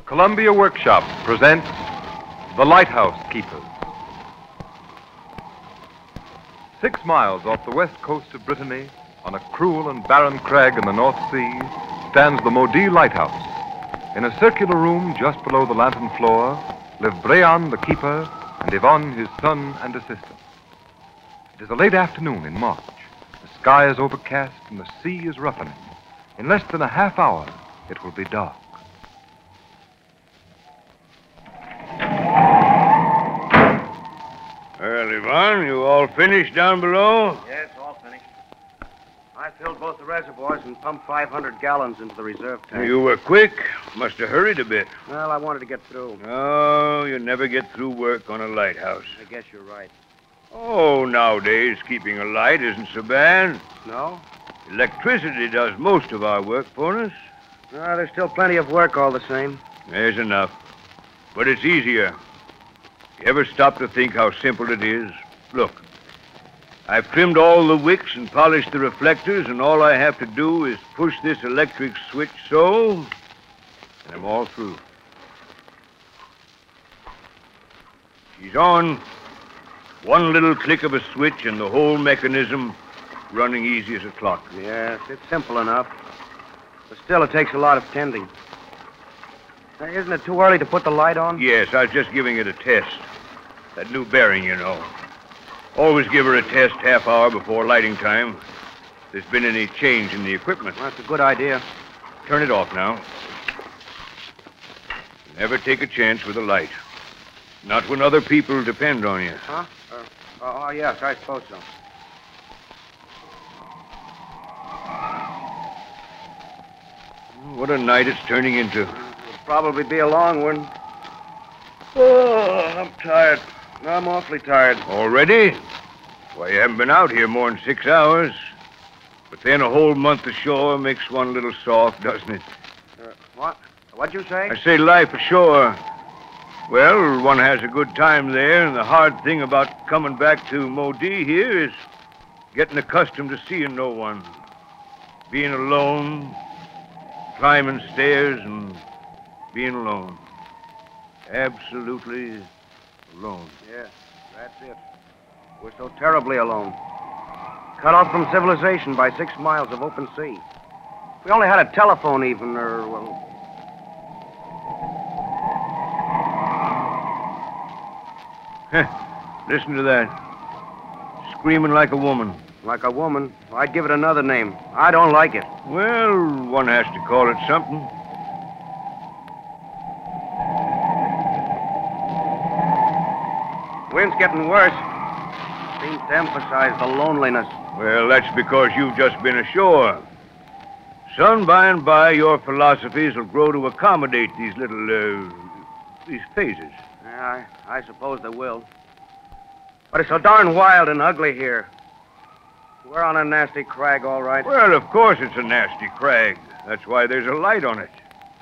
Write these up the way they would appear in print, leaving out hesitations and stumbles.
Columbia Workshop presents The Lighthouse Keepers. 6 miles off the west coast of Brittany, on a cruel and barren crag in the North Sea, stands the Maudit Lighthouse. In a circular room just below the lantern floor live Brean, the keeper, and Yvonne, his son and assistant. It is a late afternoon in March. The sky is overcast and the sea is roughening. In less than a half hour, it will be dark. Well, Yvonne, you all finished down below? Yes, all finished. I filled both the reservoirs and pumped 500 gallons into the reserve tank. You were quick. Must have hurried a bit. Well, I wanted to get through. Oh, you never get through work on a lighthouse. I guess you're right. Oh, nowadays, keeping a light isn't so bad. No? Electricity does most of our work for us. There's still plenty of work all the same. There's enough. But it's easier. You ever stop to think how simple it is? Look, I've trimmed all the wicks and polished the reflectors, and all I have to do is push this electric switch so, and I'm all through. She's on. One little click of a switch and the whole mechanism running easy as a clock. Yes, it's simple enough. But still, it takes a lot of tending. Now, isn't it too early to put the light on? Yes, I was just giving it a test. That new bearing, you know. Always give her a test half hour before lighting time. If there's been any change in the equipment. Well, that's a good idea. Turn it off now. Never take a chance with a light. Not when other people depend on you. Huh? Yes, I suppose so. What a night it's turning into. It'll probably be a long one. Oh, I'm tired. I'm awfully tired. Already? Why, you haven't been out here more than 6 hours. But then a whole month ashore makes one a little soft, doesn't it? What? What'd you say? I say life ashore. Well, one has a good time there, and the hard thing about coming back to Maudit here is getting accustomed to seeing no one. Being alone, climbing stairs, and being alone. Absolutely alone. Yes, that's it. We're so terribly alone. Cut off from civilization by 6 miles of open sea. If we only had a telephone even, or, well... Listen to that. Screaming like a woman. Like a woman? I'd give it another name. I don't like it. Well, one has to call it something. Wind's getting worse. Seems to emphasize the loneliness. Well, that's because you've just been ashore. Son, by and by, your philosophies will grow to accommodate these little, these phases. Yeah, I suppose they will. But it's so darn wild and ugly here. We're on a nasty crag, all right. Well, of course it's a nasty crag. That's why there's a light on it.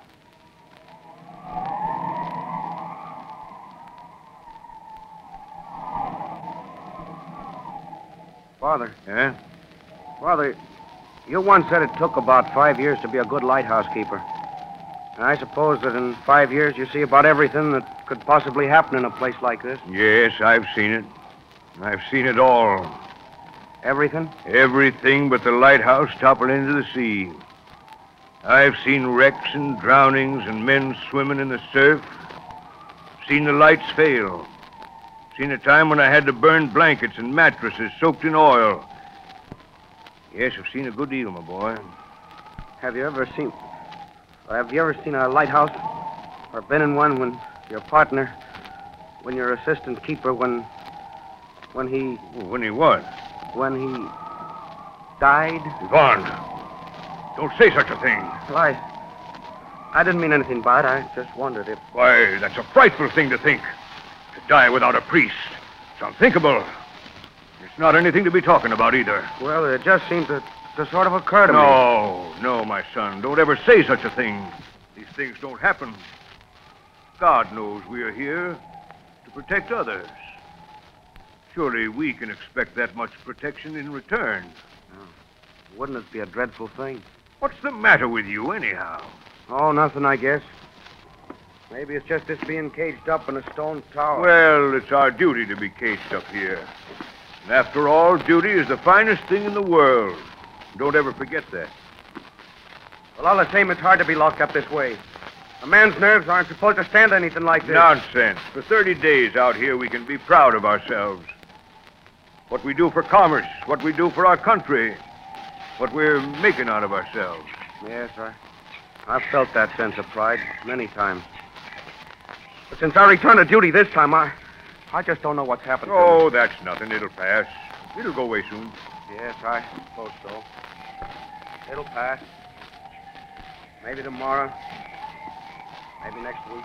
Father. Yeah? Father, you once said it took about 5 years to be a good lighthouse keeper. And I suppose that in 5 years you see about everything that could possibly happen in a place like this. Yes, I've seen it. I've seen it all. Everything? Everything but the lighthouse topple into the sea. I've seen wrecks and drownings and men swimming in the surf. Seen the lights fail. Seen a time when I had to burn blankets and mattresses soaked in oil. Yes, I've seen a good deal, my boy. Have you ever seen a lighthouse? Or been in one when your partner, when your assistant keeper, when he... When he what? When he died? Yvonne, don't say such a thing. Well, I didn't mean anything by it. I just wondered if... Why, that's a frightful thing to think. To die without a priest. It's unthinkable. It's not anything to be talking about either. Well, it just seemed to sort of occur to me. No, my son. Don't ever say such a thing. These things don't happen. God knows we are here to protect others. Surely we can expect that much protection in return. Wouldn't it be a dreadful thing? What's the matter with you, anyhow? Oh, nothing, I guess. Maybe it's just this being caged up in a stone tower. Well, it's our duty to be caged up here. And after all, duty is the finest thing in the world. Don't ever forget that. Well, all the same, it's hard to be locked up this way. A man's nerves aren't supposed to stand anything like this. Nonsense. For 30 days out here, we can be proud of ourselves. What we do for commerce, what we do for our country, what we're making out of ourselves. Yes, I've felt that sense of pride many times. But since I returned to duty this time, I just don't know what's happened to me. Oh, that's nothing. It'll pass. It'll go away soon. Yes, I suppose so. It'll pass. Maybe tomorrow. Maybe next week.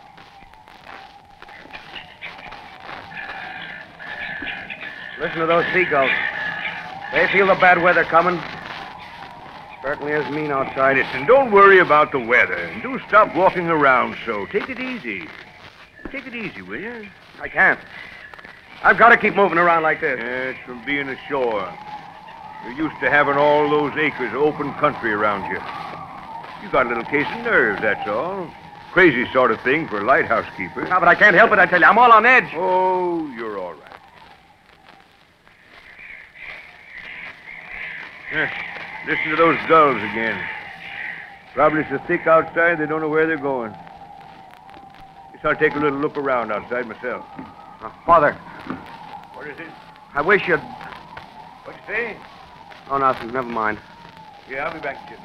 Listen to those seagulls. They feel the bad weather coming. Certainly is mean outside. Listen, don't worry about the weather. And do stop walking around so. Take it easy. Take it easy, will you? I can't. I've got to keep moving around like this. It's from being ashore. You're used to having all those acres of open country around you. You got a little case of nerves, that's all. Crazy sort of thing for a lighthouse keeper. No, but I can't help it, I tell you. I'm all on edge. Oh, you're all right. Listen to those gulls again. Probably so thick outside they don't know where they're going. Guess I'll take a little look around outside myself. Father. What is it? I wish you'd... What'd you say? Oh, nothing. Never mind. Yeah, I'll be back, Jim.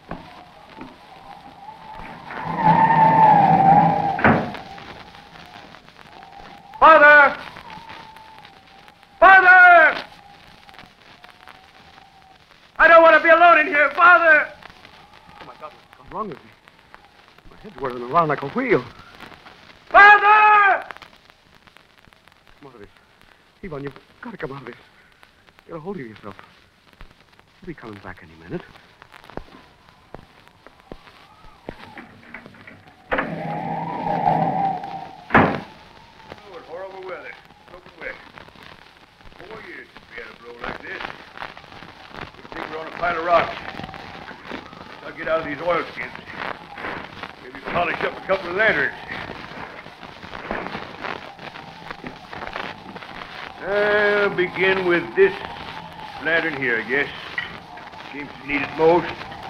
Father! Father! I don't want to be alone in here, Father! Oh, my God, what's wrong with me? My head's whirling around like a wheel. Father! Come out of this. Ivan, you've got to come out of this. Get a hold of yourself. He'll be coming back any minute. Pile of rocks. I'll get out of these oilskins. Maybe polish up a couple of lanterns. I'll begin with this lantern here, I guess. Seems to need it most.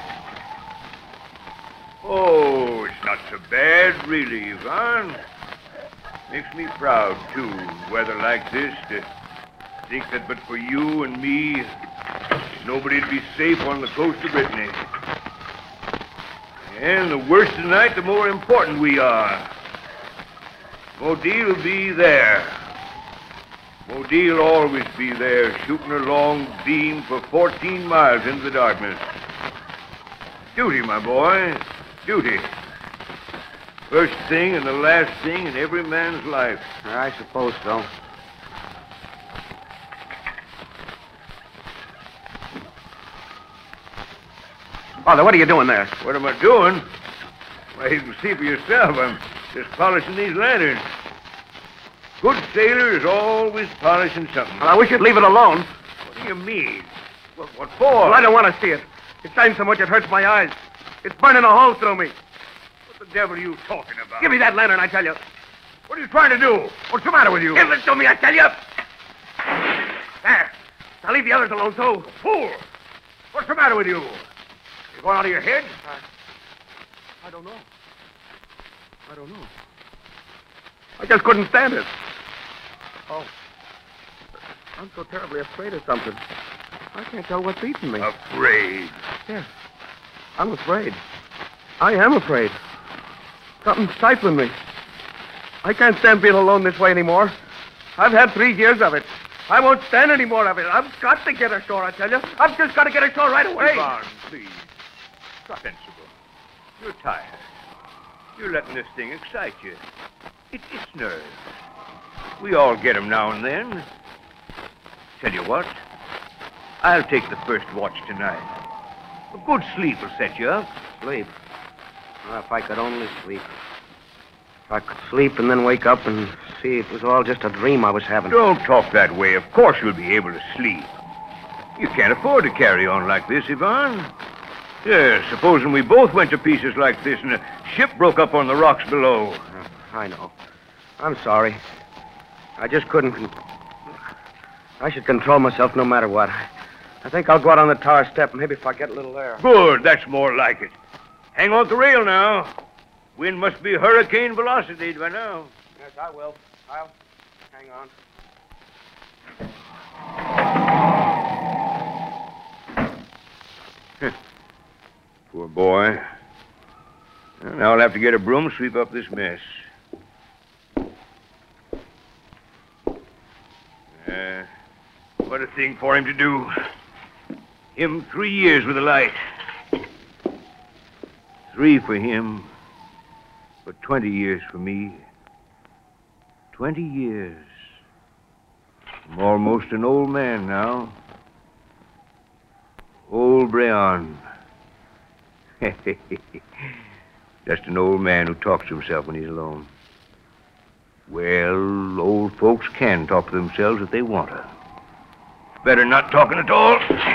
Oh, it's not so bad, really, Yvonne. Makes me proud, too, weather like this, to think that but for you and me, nobody'd be safe on the coast of Brittany. And the worse the night, the more important we are. Modille'll be there. Modille'll always be there, shooting her long beam for 14 miles into the darkness. Duty, my boy. Duty. First thing and the last thing in every man's life. I suppose so. Father, what are you doing there? What am I doing? Why, you can see for yourself. I'm just polishing these lanterns. Good sailor is always polishing something. Well, I wish you'd leave it alone. What do you mean? What for? Well, I don't want to see it. It shines so much it hurts my eyes. It's burning a hole through me. What the devil are you talking about? Give me that lantern, I tell you. What are you trying to do? What's the matter with you? Give it to me, I tell you. There. Now leave the others alone, too. Fool! What's the matter with you? You going out of your head? I don't know. I don't know. I just couldn't stand it. Oh. I'm so terribly afraid of something. I can't tell what's eating me. Afraid? Yes. I'm afraid. I am afraid. Something's stifling me. I can't stand being alone this way anymore. I've had 3 years of it. I won't stand any more of it. I've got to get ashore, I tell you. I've just got to get ashore right away. Yvonne, please. Stop, sensible. You're tired. You're letting this thing excite you. It's nerves. We all get 'em now and then. Tell you what, I'll take the first watch tonight. A good sleep will set you up. Sleep? Well, if I could only sleep. If I could sleep and then wake up and see it was all just a dream I was having. Don't talk that way. Of course you'll be able to sleep. You can't afford to carry on like this, Yvonne. Yeah, supposing we both went to pieces like this and a ship broke up on the rocks below. I know. I'm sorry. I just couldn't. I should control myself no matter what. I think I'll go out on the tower step, maybe if I get a little air. Good, that's more like it. Hang on to the rail now. Wind must be hurricane velocity by now. Yes, I will. I'll hang on. Poor boy. Well, now I'll have to get a broom, sweep up this mess. What a thing for him to do. Him 3 years with a light. 3 for him, but 20 years for me. 20 years. I'm almost an old man now. Old Breon. Just an old man who talks to himself when he's alone. Well, old folks can talk to themselves if they want to. Better not talking at all.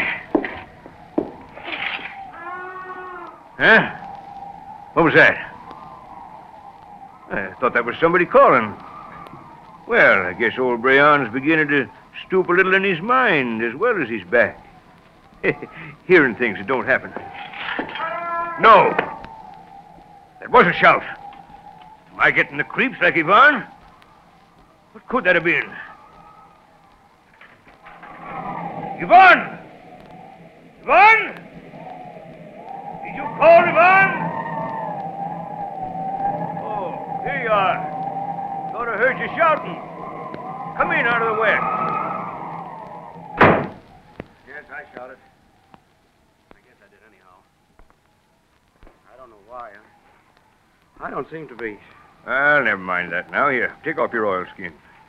Huh? What was that? I thought that was somebody calling. Well, I guess old Breon's beginning to stoop a little in his mind as well as his back. Hearing things that don't happen. No. That was a shout. Am I getting the creeps like Ivan? What could that have been? Ivan! Ivan! Did you call, Ivan? Oh, here you are. Thought I heard you shouting. Come in out of the wet. Yes, I shouted. I guess I did anyhow. I don't know why. I don't seem to be. Well, never mind that now. Here, take off your oilskin.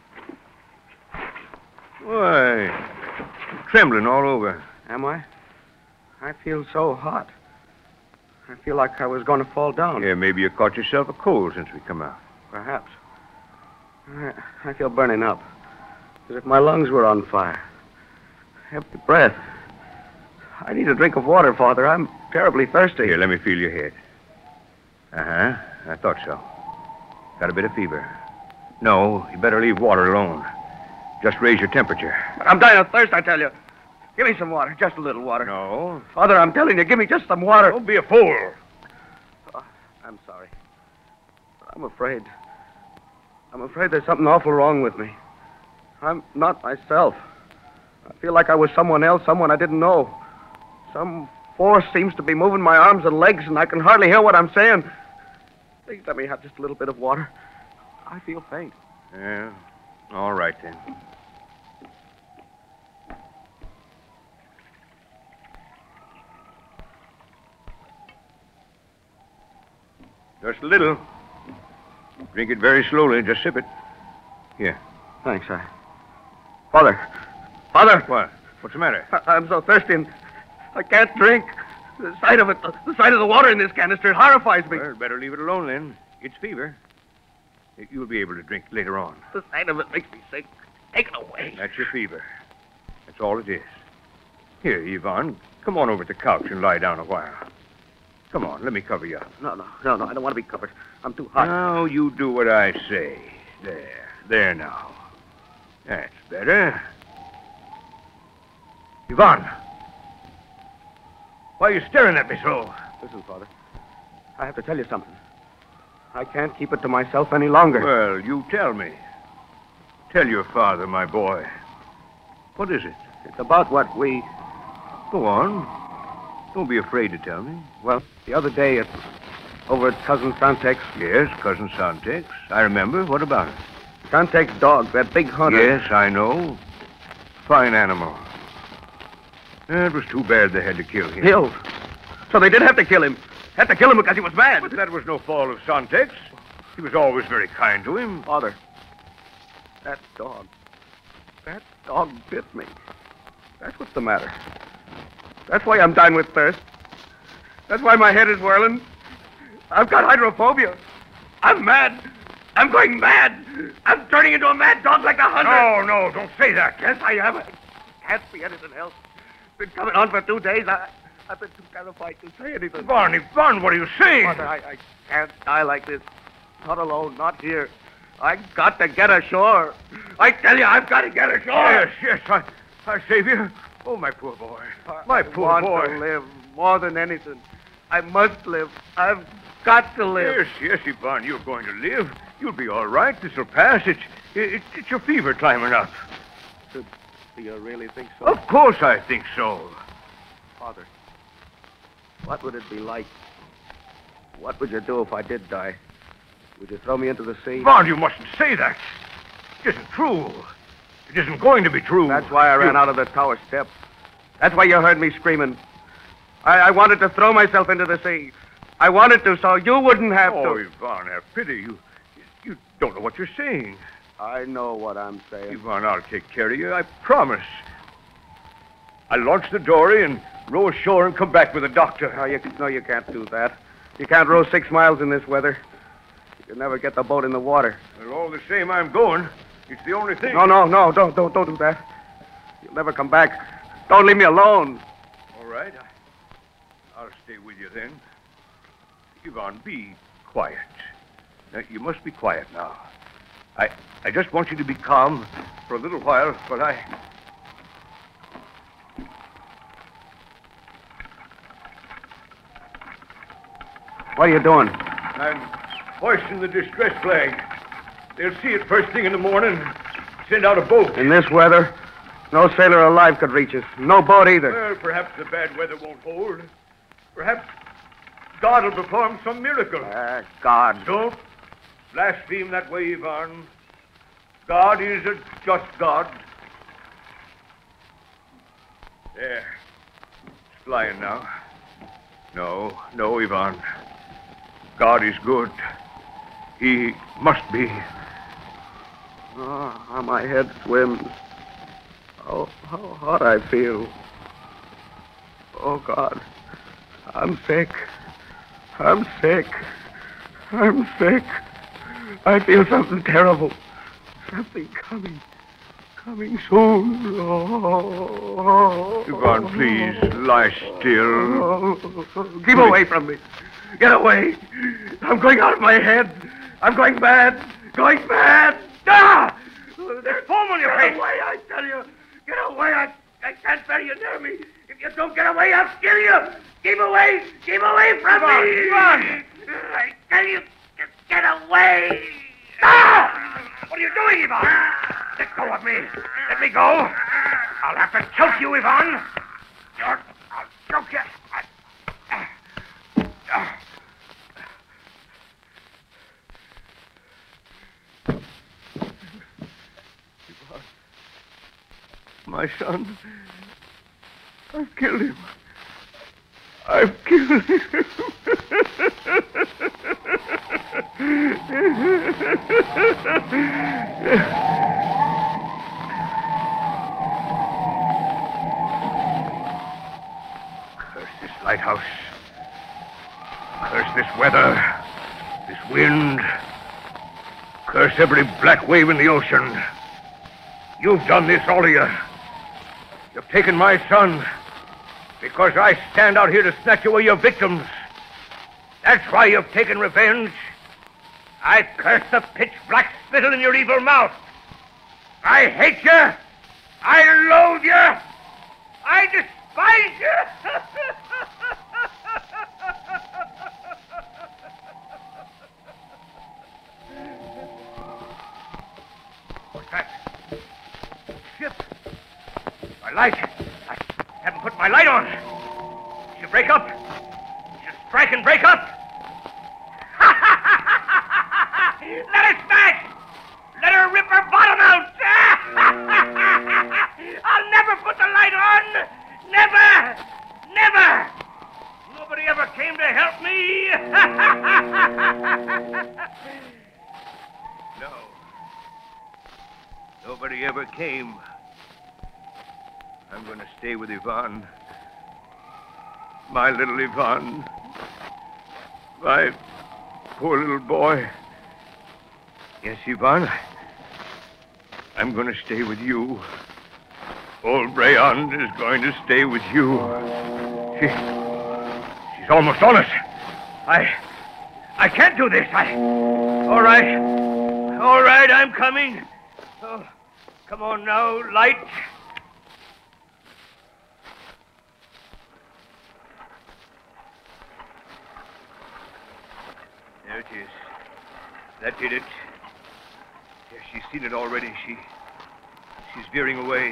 Why, you're trembling all over. Am I? I feel so hot. I feel like I was going to fall down. Yeah, maybe you caught yourself a cold since we come out. Perhaps. I feel burning up. As if my lungs were on fire. Empty breath. I need a drink of water, Father. I'm terribly thirsty. Here, let me feel your head. Uh-huh. I thought so. Got a bit of fever. No, you better leave water alone. Just raise your temperature. I'm dying of thirst, I tell you. Give me some water, just a little water. No. Father, I'm telling you, give me just some water. Don't be a fool. Oh, I'm sorry. I'm afraid. I'm afraid there's something awful wrong with me. I'm not myself. I feel like I was someone else, someone I didn't know. Some force seems to be moving my arms and legs, and I can hardly hear what I'm saying. Please let me have just a little bit of water. I feel faint. Yeah. All right, then. Just a little. Drink it very slowly. Just sip it. Here. Thanks, Father. Father! What? What's the matter? I'm so thirsty and I can't drink. The sight of it, the sight of the water in this canister, it horrifies me. Well, better leave it alone, then. It's fever. You'll be able to drink later on. The sight of it makes me sick. Take it away. That's your fever. That's all it is. Here, Yvonne, come on over to the couch and lie down a while. Come on, let me cover you up. No, I don't want to be covered. I'm too hot. Now, you do what I say. There now. That's better. Yvonne! Why are you staring at me so? Listen, Father. I have to tell you something. I can't keep it to myself any longer. Well, you tell me. Tell your father, my boy. What is it? It's about what we... Go on. Don't be afraid to tell me. Well, the other day, over at Cousin Santek's. Yes, Cousin Santek's. I remember. What about it? Santek's dog, that big hunter. Yes, I know. Fine animal. It was too bad they had to kill him. Killed? So they did have to kill him. Had to kill him because he was mad. But that was no fault of Santek's. He was always very kind to him. Father, that dog bit me. That's what's the matter. That's why I'm dying with thirst. That's why my head is whirling. I've got hydrophobia. I'm mad. I'm going mad. I'm turning into a mad dog like a hunter. No, don't say that. Yes, I am. I can't be anything else. Been coming on for 2 days. I've been too terrified to say anything. Ivan, what are you saying? Father, I can't die like this. Not alone, not here. I've got to get ashore. I tell you, I've got to get ashore. Yes, I save you. Oh, my poor boy. My poor I boy. want to live more than anything. I must live. I've got to live. Yes, Ivan, you're going to live. You'll be all right. This'll pass. It's your fever climbing up. Do you really think so? Of course I think so. Father, what would it be like? What would you do if I did die? Would you throw me into the sea? Ivan, you mustn't say that. It isn't true. It isn't going to be true. That's why I ran out of the tower steps. That's why you heard me screaming. I wanted to throw myself into the sea. I wanted to so you wouldn't have to. Oh, Ivan, have pity. You don't know what you're saying. I know what I'm saying. Ivan, I'll take care of you. I promise. I'll launch the dory and row ashore and come back with a doctor. No, you can't do that. You can't row 6 miles in this weather. You'll never get the boat in the water. Well, all the same, I'm going. It's the only thing. No, don't do that. You'll never come back. Don't leave me alone. All right. I'll stay with you then. Ivan, be quiet. Now, you must be quiet now. I just want you to be calm for a little while, but What are you doing? I'm hoisting the distress flag. They'll see it first thing in the morning. Send out a boat. In this weather, no sailor alive could reach us. No boat either. Well, perhaps the bad weather won't hold. Perhaps God will perform some miracle. God. Don't blaspheme that way, Ivan. God is a just God. There. It's flying now. No, Ivan. God is good. He must be. Oh, how my head swims. Oh, how hot I feel. Oh, God. I'm sick. I'm sick. I feel something terrible. Something coming soon. Oh. Ivan, please, lie still. Keep away from me. Get away. I'm going out of my head. I'm going mad. Ah! There's foam on your face. Get away, I tell you. Get away. I can't bear you near me. If you don't get away, I'll kill you. Keep away from me. Ivan. I tell you, get away. Ah! What are you doing, Ivan? Let go of me. Let me go. I'll have to choke you, Ivan. I'll choke you. My son. I've killed him. I've killed him. Curse this lighthouse. Curse this weather. This wind. Curse every black wave in the ocean. You've done this, all of you. You've taken my son because I stand out here to snatch away your victims. That's why you've taken revenge. I curse the pitch-black spittle in your evil mouth. I hate you. I loathe you. I despise you. What's that? Ship. My light. I haven't put my light on. She'll break up. She'll strike and break up. Let her smash! Let her rip her bottom out! I'll never put the light on! Never! Nobody ever came to help me! No. Nobody ever came. I'm going to stay with Ivan. My little Ivan. My poor little boy. Yes, Ivan. I'm going to stay with you. Old Brayond is going to stay with you. She's almost on us. I can't do this. All right, I'm coming. Oh, come on now, light. There it is. That did it. Yes, she's seen it already. She's veering away.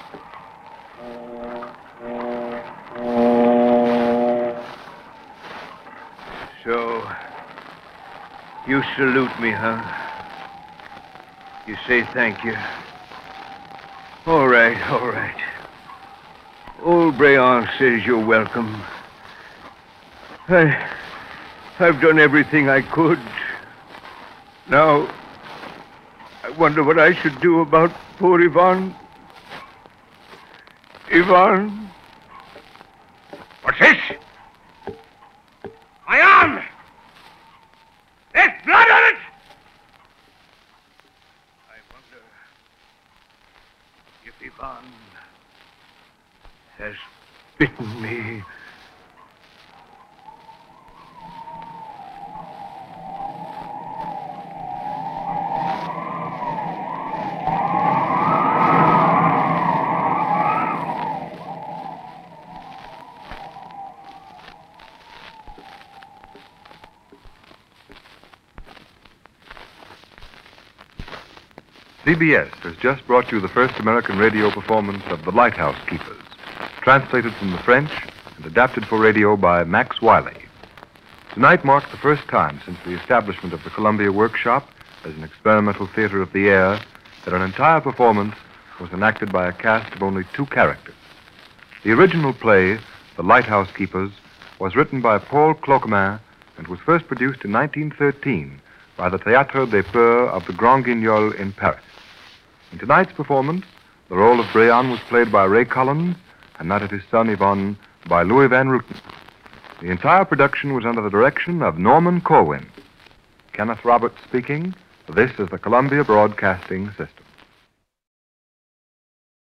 So, you salute me, huh? You say thank you. All right. Old Breon says you're welcome. I've done everything I could. Now, I wonder what I should do about poor Ivan. Ivan? What's this? My arm! There's blood on it! I wonder if Ivan has bitten me. CBS has just brought you the first American radio performance of The Lighthouse Keepers, translated from the French and adapted for radio by Max Wiley. Tonight marked the first time since the establishment of the Columbia Workshop as an experimental theater of the air that an entire performance was enacted by a cast of only 2 characters. The original play, The Lighthouse Keepers, was written by Paul Cloquemin and was first produced in 1913 by the Théâtre des Peurs of the Grand Guignol in Paris. In tonight's performance, the role of Breon was played by Ray Collins and that of his son Yvonne by Louis Van Rooten. The entire production was under the direction of Norman Corwin. Kenneth Roberts speaking. This is the Columbia Broadcasting System.